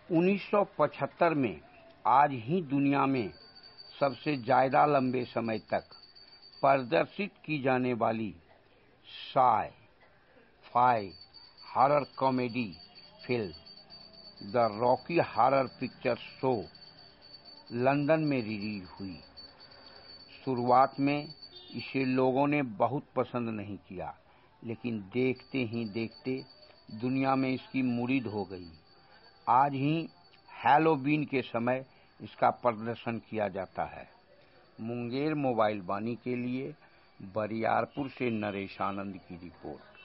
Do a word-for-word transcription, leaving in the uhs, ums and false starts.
उन्नीस सौ पचहत्तर में आज ही दुनिया में सबसे ज्यादा लंबे समय तक प्रदर्शित की जाने वाली sci fi horror comedy film The Rocky Horror Picture Show London में रिलीज हुई। शुरुआत में इसे लोगों ने बहुत पसंद नहीं किया, लेकिन देखते ही देखते दुनिया में इसकी मुरीद हो गई। आज ही हैलोवीन के समय इसका प्रदर्शन किया जाता है। मुंगेर मोबाइल वाणी के लिए बरियारपुर से नरेश आनंद की रिपोर्ट।